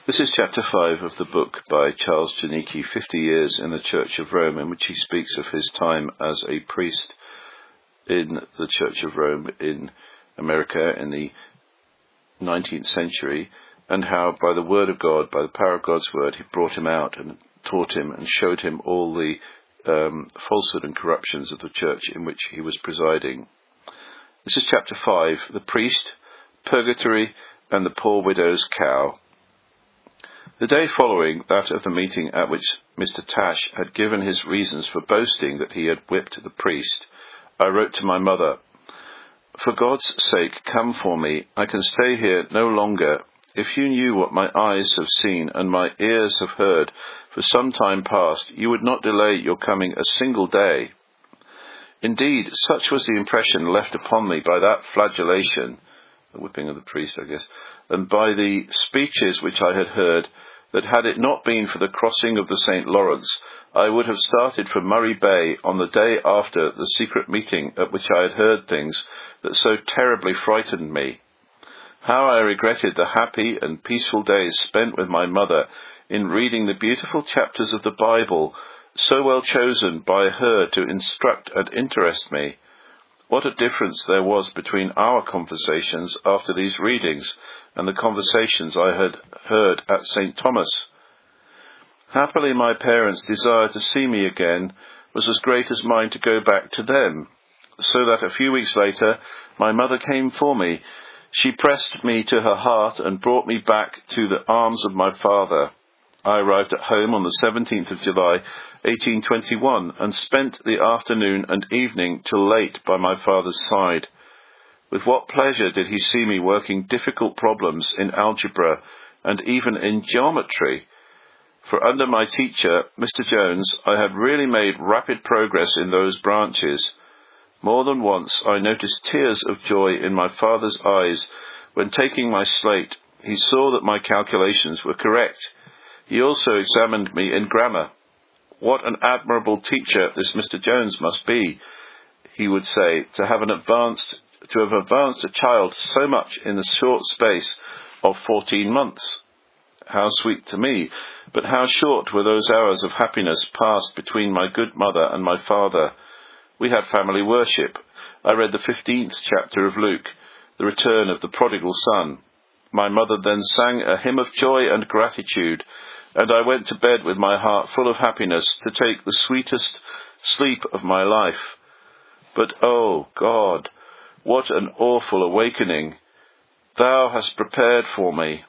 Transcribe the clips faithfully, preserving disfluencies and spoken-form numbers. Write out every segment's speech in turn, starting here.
This is chapter five of the book by Charles Janicki, fifty years in the Church of Rome, in which he speaks of his time as a priest in the Church of Rome in America in the nineteenth century, and how by the word of God, by the power of God's word, he brought him out and taught him and showed him all the um, falsehood and corruptions of the church in which he was presiding. This is chapter five, the priest, purgatory, and the poor widow's cow. The day following that of the meeting at which Mister Tash had given his reasons for boasting that he had whipped the priest, I wrote to my mother, "For God's sake, come for me. I can stay here no longer. If you knew what my eyes have seen and my ears have heard for some time past, you would not delay your coming a single day." Indeed, such was the impression left upon me by that flagellation, the whipping of the priest, I guess, and by the speeches which I had heard, that had it not been for the crossing of the Saint Lawrence, I would have started for Murray Bay on the day after the secret meeting at which I had heard things that so terribly frightened me. How I regretted the happy and peaceful days spent with my mother in reading the beautiful chapters of the Bible, so well chosen by her to instruct and interest me. What a difference there was between our conversations after these readings and the conversations I had heard at Saint Thomas. Happily my parents' desire to see me again was as great as mine to go back to them, so that a few weeks later my mother came for me. She pressed me to her heart and brought me back to the arms of my father. I arrived at home on the seventeenth of July, eighteen twenty-one, and spent the afternoon and evening till late by my father's side. With what pleasure did he see me working difficult problems in algebra and even in geometry. For under my teacher, Mister Jones, I had really made rapid progress in those branches. More than once I noticed tears of joy in my father's eyes when, taking my slate, he saw that my calculations were correct. He also examined me in grammar. "What an admirable teacher this Mister Jones must be," he would say, to have an advanced, to have advanced a child so much in the short space of fourteen months. How sweet to me, but how short were those hours of happiness passed between my good mother and my father. We had family worship. I read the fifteenth chapter of Luke, the return of the prodigal son. My mother then sang a hymn of joy and gratitude, and I went to bed with my heart full of happiness to take the sweetest sleep of my life. But, oh God, what an awful awakening Thou hast prepared for me.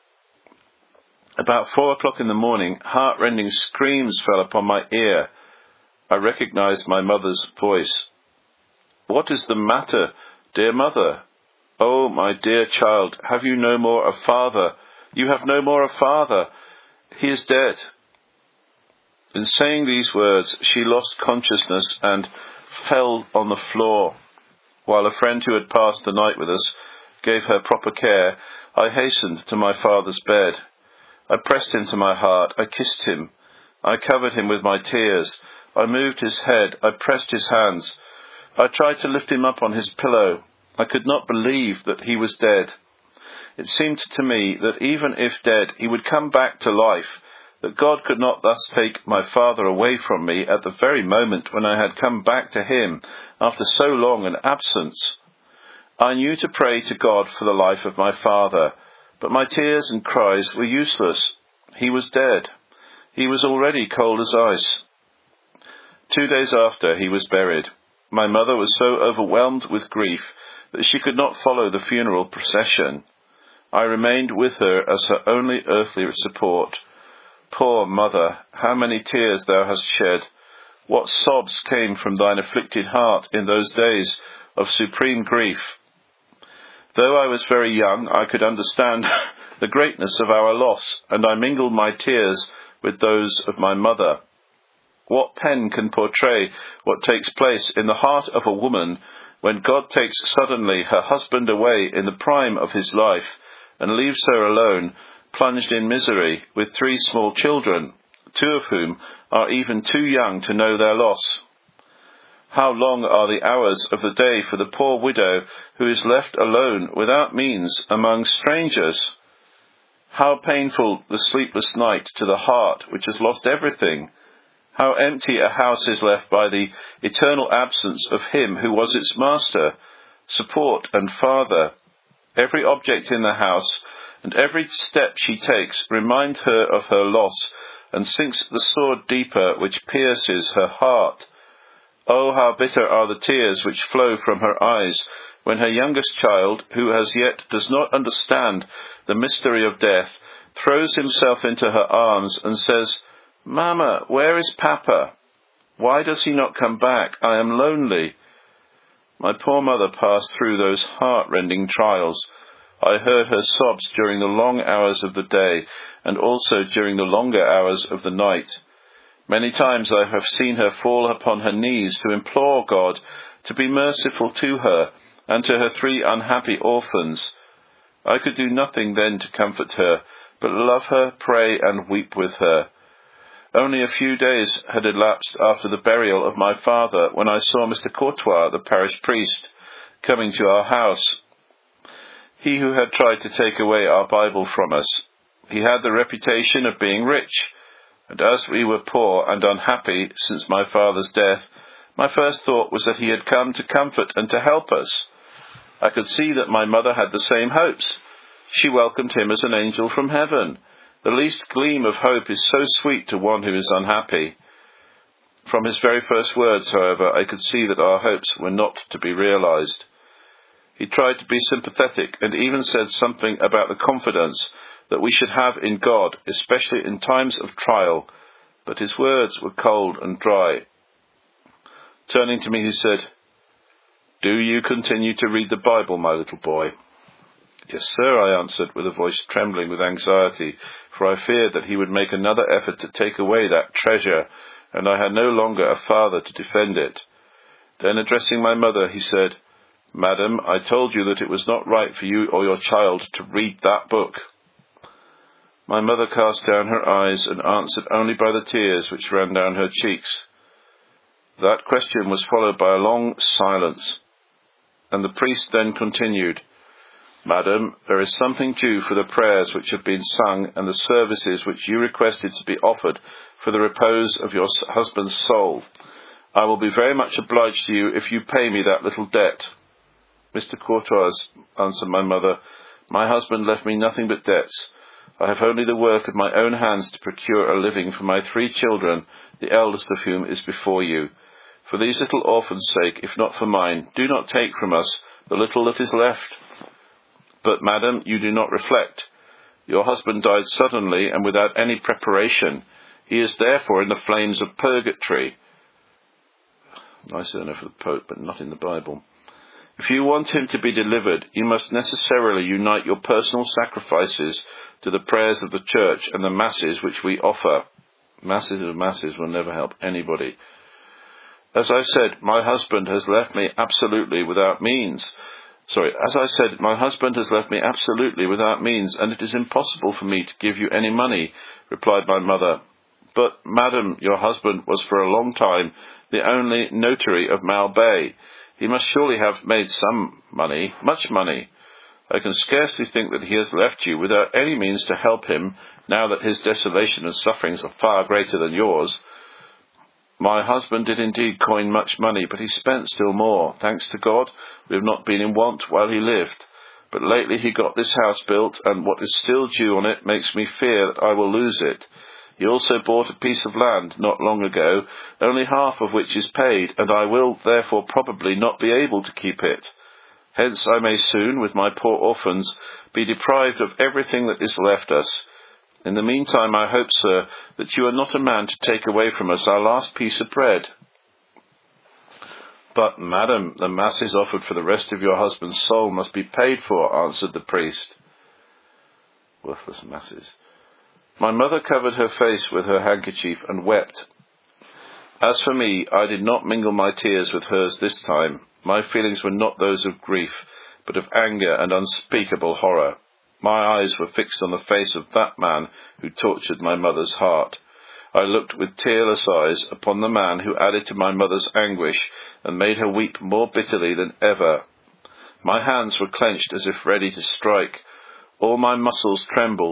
About four o'clock in the morning, heart-rending screams fell upon my ear. I recognized my mother's voice. "What is the matter, dear mother? Oh, my dear child, have you no more a father? You have no more a father. He is dead." In saying these words, she lost consciousness and fell on the floor. While a friend who had passed the night with us gave her proper care, I hastened to my father's bed. I pressed him to my heart. I kissed him. I covered him with my tears. I moved his head. I pressed his hands. I tried to lift him up on his pillow. I could not believe that he was dead. It seemed to me that even if dead, he would come back to life, that God could not thus take my father away from me at the very moment when I had come back to him after so long an absence. I knew to pray to God for the life of my father, but my tears and cries were useless. He was dead. He was already cold as ice. Two days after, he was buried. My mother was so overwhelmed with grief that she could not follow the funeral procession. I remained with her as her only earthly support. Poor mother, how many tears thou hast shed! What sobs came from thine afflicted heart in those days of supreme grief! Though I was very young, I could understand the greatness of our loss, and I mingled my tears with those of my mother. What pen can portray what takes place in the heart of a woman when God takes suddenly her husband away in the prime of his life and leaves her alone, plunged in misery, with three small children, two of whom are even too young to know their loss? How long are the hours of the day for the poor widow who is left alone without means among strangers? How painful the sleepless night to the heart which has lost everything! How empty a house is left by the eternal absence of him who was its master, support and father. Every object in the house and every step she takes remind her of her loss and sinks the sword deeper which pierces her heart. Oh, how bitter are the tears which flow from her eyes when her youngest child, who as yet does not understand the mystery of death, throws himself into her arms and says, "Mama, where is Papa? Why does he not come back? I am lonely." My poor mother passed through those heart-rending trials. I heard her sobs during the long hours of the day and also during the longer hours of the night. Many times I have seen her fall upon her knees to implore God to be merciful to her and to her three unhappy orphans. I could do nothing then to comfort her, but love her, pray, and weep with her. Only a few days had elapsed after the burial of my father when I saw Mister Courtois, the parish priest, coming to our house. He who had tried to take away our Bible from us. He had the reputation of being rich, and as we were poor and unhappy since my father's death, my first thought was that he had come to comfort and to help us. I could see that my mother had the same hopes. She welcomed him as an angel from heaven. The least gleam of hope is so sweet to one who is unhappy. From his very first words, however, I could see that our hopes were not to be realized. He tried to be sympathetic and even said something about the confidence that we should have in God, especially in times of trial, but his words were cold and dry. Turning to me, he said, "Do you continue to read the Bible, my little boy?" "Yes, sir," I answered, with a voice trembling with anxiety, for I feared that he would make another effort to take away that treasure, and I had no longer a father to defend it. Then, addressing my mother, he said, "Madam, I told you that it was not right for you or your child to read that book." My mother cast down her eyes and answered only by the tears which ran down her cheeks. That question was followed by a long silence, and the priest then continued, "Madam, there is something due for the prayers which have been sung and the services which you requested to be offered for the repose of your husband's soul. I will be very much obliged to you if you pay me that little debt." "Mister Courtois," answered my mother, "my husband left me nothing but debts. I have only the work of my own hands to procure a living for my three children, the eldest of whom is before you. For these little orphans' sake, if not for mine, do not take from us the little that is left." "But, madam, you do not reflect. Your husband died suddenly and without any preparation. He is therefore in the flames of purgatory." Nice enough for the Pope, but not in the Bible. "If you want him to be delivered, you must necessarily unite your personal sacrifices to the prayers of the Church and the masses which we offer." Masses of masses will never help anybody. As I said, my husband has left me absolutely without means. Sorry, as I said, my husband has left me absolutely without means, and it is impossible for me to give you any money, replied my mother. "But, madam, your husband was for a long time the only notary of Malbay. He must surely have made some money, much money. I can scarcely think that he has left you without any means to help him, now that his desolation and sufferings are far greater than yours." "My husband did indeed coin much money, but he spent still more. Thanks to God, we have not been in want while he lived. But lately he got this house built, and what is still due on it makes me fear that I will lose it. He also bought a piece of land not long ago, only half of which is paid, and I will therefore probably not be able to keep it. Hence I may soon, with my poor orphans, be deprived of everything that is left us. In the meantime, I hope, sir, that you are not a man to take away from us our last piece of bread." "But, madam, the masses offered for the rest of your husband's soul must be paid for," answered the priest. Worthless masses. My mother covered her face with her handkerchief and wept. As for me, I did not mingle my tears with hers this time. My feelings were not those of grief, but of anger and unspeakable horror. My eyes were fixed on the face of that man who tortured my mother's heart. I looked with tearless eyes upon the man who added to my mother's anguish and made her weep more bitterly than ever. My hands were clenched as if ready to strike. All my muscles trembled,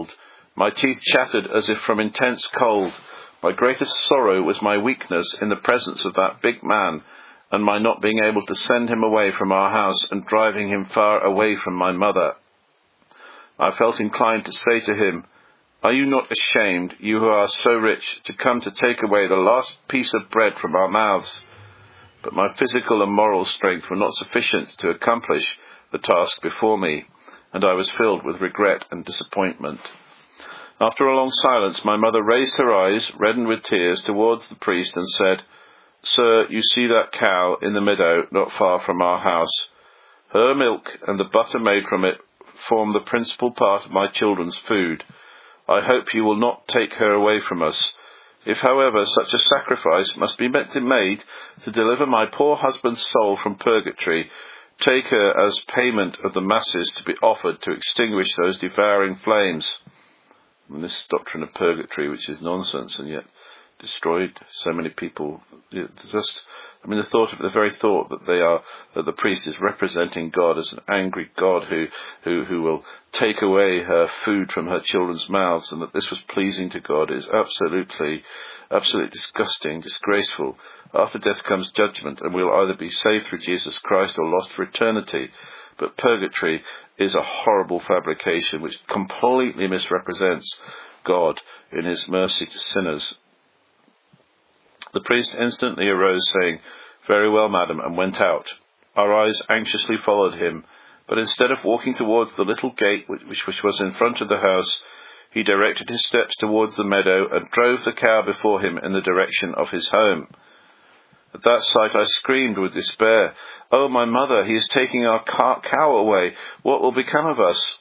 My teeth chattered as if from intense cold. My greatest sorrow was my weakness in the presence of that big man, and my not being able to send him away from our house and driving him far away from my mother. I felt inclined to say to him, "Are you not ashamed, you who are so rich, to come to take away the last piece of bread from our mouths?" But my physical and moral strength were not sufficient to accomplish the task before me, and I was filled with regret and disappointment. After a long silence, my mother raised her eyes, reddened with tears, towards the priest and said, "Sir, you see that cow in the meadow not far from our house. Her milk and the butter made from it form the principal part of my children's food. I hope you will not take her away from us. If, however, such a sacrifice must be made to deliver my poor husband's soul from purgatory, take her as payment of the masses to be offered to extinguish those devouring flames." And this doctrine of purgatory, which is nonsense and yet destroyed so many people, just, I mean, the thought of the very thought that they are, that the priest is representing God as an angry God who, who, who will take away her food from her children's mouths, and that this was pleasing to God, is absolutely, absolutely disgusting, disgraceful. After death comes judgment, and we'll either be saved through Jesus Christ or lost for eternity. But purgatory is a horrible fabrication which completely misrepresents God in his mercy to sinners. The priest instantly arose, saying, "Very well, madam," and went out. Our eyes anxiously followed him, but instead of walking towards the little gate which, which was in front of the house, he directed his steps towards the meadow and drove the cow before him in the direction of his home. At that sight I screamed with despair, "Oh, my mother, he is taking our cow away. What will become of us?"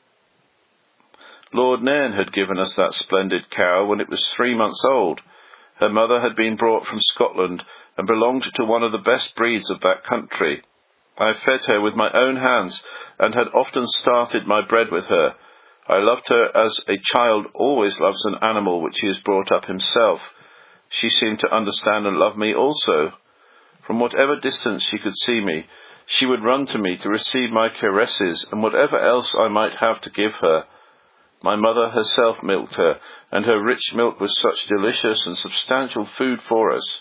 Lord Nairn had given us that splendid cow when it was three months old. Her mother had been brought from Scotland and belonged to one of the best breeds of that country. I fed her with my own hands and had often started my bread with her. I loved her as a child always loves an animal which he has brought up himself. She seemed to understand and love me also. From whatever distance she could see me, she would run to me to receive my caresses and whatever else I might have to give her. My mother herself milked her, and her rich milk was such delicious and substantial food for us.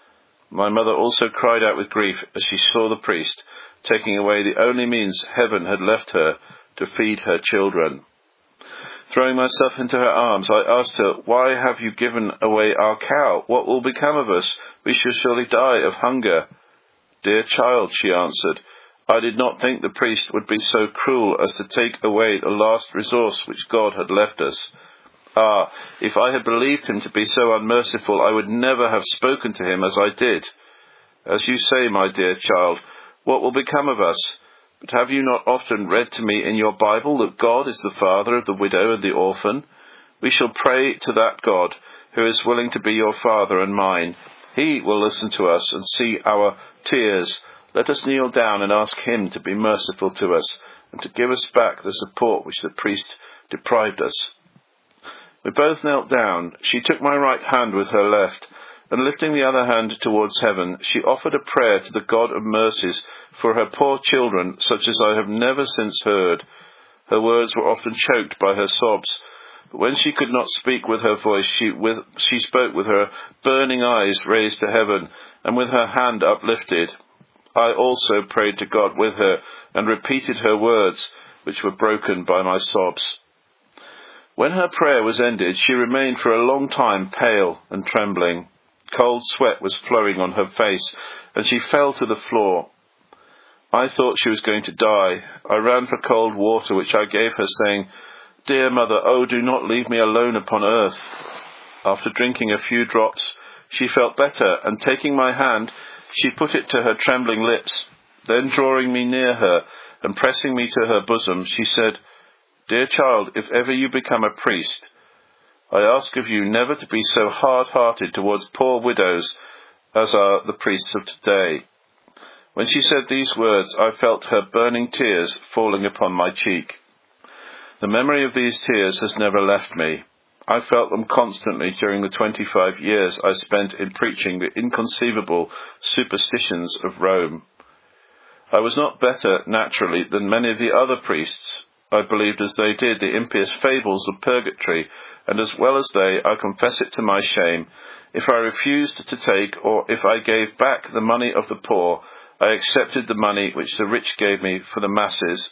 My mother also cried out with grief as she saw the priest taking away the only means heaven had left her to feed her children. Throwing myself into her arms, I asked her, "Why have you given away our cow? What will become of us? We shall surely die of hunger." "Dear child," she answered, "I did not think the priest would be so cruel as to take away the last resource which God had left us. Ah, if I had believed him to be so unmerciful, I would never have spoken to him as I did. As you say, my dear child, what will become of us? But have you not often read to me in your Bible that God is the father of the widow and the orphan? We shall pray to that God, who is willing to be your father and mine. He will listen to us and see our tears. Let us kneel down and ask him to be merciful to us and to give us back the support which the priest deprived us." We both knelt down. She took my right hand with her left, and lifting the other hand towards heaven, she offered a prayer to the God of mercies for her poor children, such as I have never since heard. Her words were often choked by her sobs, but when she could not speak with her voice, she, with, she spoke with her burning eyes raised to heaven, and with her hand uplifted. I also prayed to God with her, and repeated her words, which were broken by my sobs. When her prayer was ended, she remained for a long time pale and trembling. Cold sweat was flowing on her face, and she fell to the floor. I thought she was going to die. I ran for cold water, which I gave her, saying, "Dear mother, oh, do not leave me alone upon earth." After drinking a few drops, she felt better, and taking my hand, she put it to her trembling lips. Then drawing me near her, and pressing me to her bosom, she said, "Dear child, if ever you become a priest, I ask of you never to be so hard-hearted towards poor widows as are the priests of today." When she said these words, I felt her burning tears falling upon my cheek. The memory of these tears has never left me. I felt them constantly during the twenty-five years I spent in preaching the inconceivable superstitions of Rome. I was not better, naturally, than many of the other priests. I believed as they did the impious fables of purgatory, and as well as they, I confess it to my shame. If I refused to take, or if I gave back the money of the poor, I accepted the money which the rich gave me for the masses,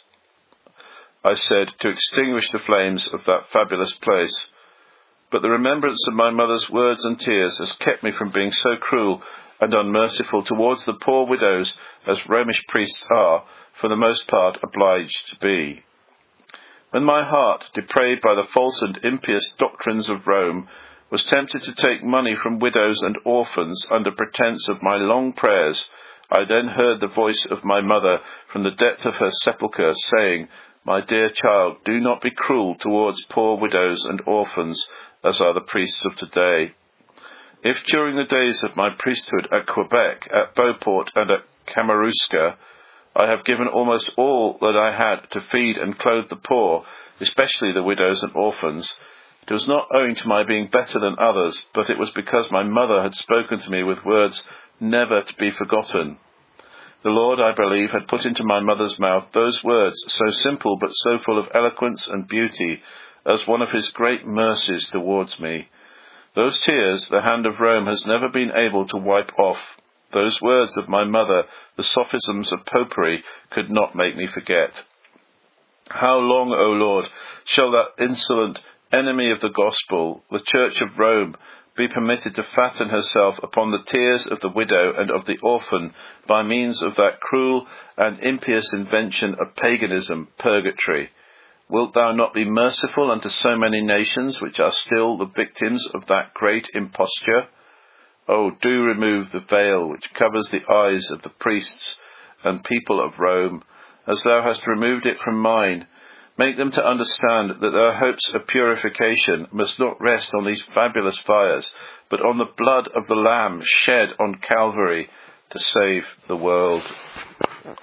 I said, to extinguish the flames of that fabulous place. But the remembrance of my mother's words and tears has kept me from being so cruel and unmerciful towards the poor widows as Romish priests are, for the most part, obliged to be. When my heart, depraved by the false and impious doctrines of Rome, was tempted to take money from widows and orphans under pretence of my long prayers, I then heard the voice of my mother from the depth of her sepulchre, saying, My dear child, do not be cruel towards poor widows and orphans, as are the priests of today. If during the days of my priesthood at Quebec, at Beauport, and at Kamoruska, I have given almost all that I had to feed and clothe the poor, especially the widows and orphans, it was not owing to my being better than others, but it was because my mother had spoken to me with words never to be forgotten. The Lord, I believe, had put into my mother's mouth those words, so simple but so full of eloquence and beauty, as one of his great mercies towards me. Those tears the hand of Rome has never been able to wipe off. Those words of my mother, the sophisms of popery, could not make me forget. How long, O Lord, shall that insolent enemy of the gospel, the Church of Rome, be permitted to fatten herself upon the tears of the widow and of the orphan by means of that cruel and impious invention of paganism, purgatory? Wilt thou not be merciful unto so many nations which are still the victims of that great imposture? Oh, do remove the veil which covers the eyes of the priests and people of Rome, as thou hast removed it from mine. Make them to understand that their hopes of purification must not rest on these fabulous fires, but on the blood of the Lamb shed on Calvary to save the world.